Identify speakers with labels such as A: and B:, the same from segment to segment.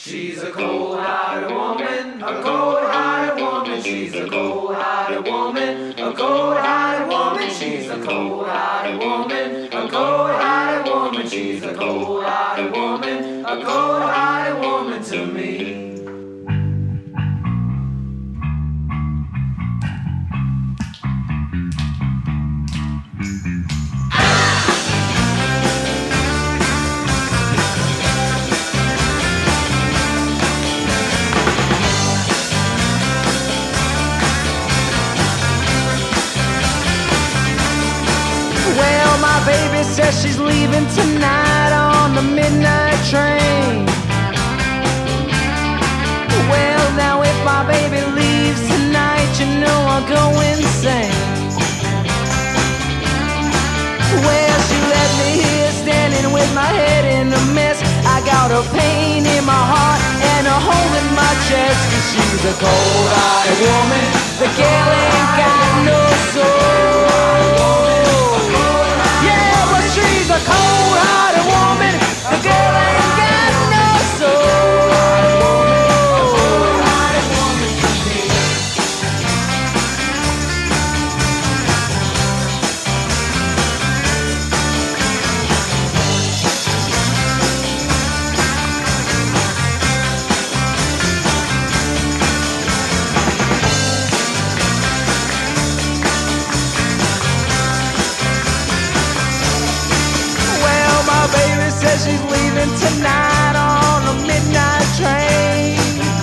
A: She's a cold-hearted woman, a cold-hearted woman. She's a cold-hearted woman, a cold-hearted woman. She's a cold-hearted woman, a cold-hearted woman. She's a cold-hearted woman, a cold-hearted woman to me.
B: Baby says she's leaving tonight on the midnight train. Well, now if my baby leaves tonight, you know I'll go insane. Well, she left me here standing with my head in a mess. I got a pain in my heart and a hole in my chest. 'Cause she's a cold-eyed woman, the girl ain't got no soul. She's a cold-hearted woman, the girl ain't got no soul. Says she's leaving tonight on a midnight train.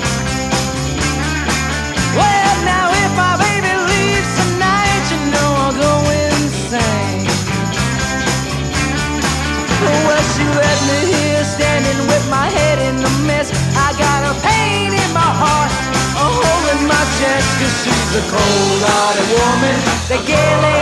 B: Well, now if my baby leaves tonight, you know I'll go insane. Well, she left me here standing with my head in a mess. I got a pain in my heart, a hole in my chest. 'Cause she's a cold-hearted woman, the girl ain't